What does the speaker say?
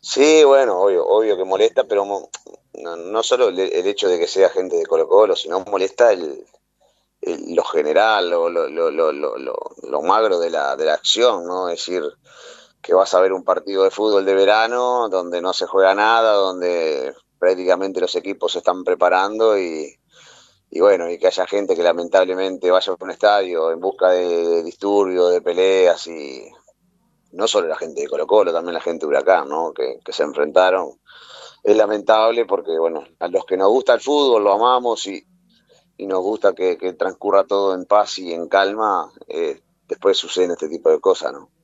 Sí, bueno, obvio que molesta, pero no solo el hecho de que sea gente de Colo-Colo, sino molesta lo general, lo magro de la acción, ¿no? Es decir, que vas a ver un partido de fútbol de verano donde no se juega nada, donde prácticamente los equipos se están preparando y bueno, y que haya gente que lamentablemente vaya a un estadio en busca de disturbios, de peleas y no solo la gente de Colo-Colo, también la gente de Huracán, ¿no? Que se enfrentaron. Es lamentable porque, bueno, a los que nos gusta el fútbol lo amamos y nos gusta que transcurra todo en paz y en calma, después suceden este tipo de cosas, ¿no?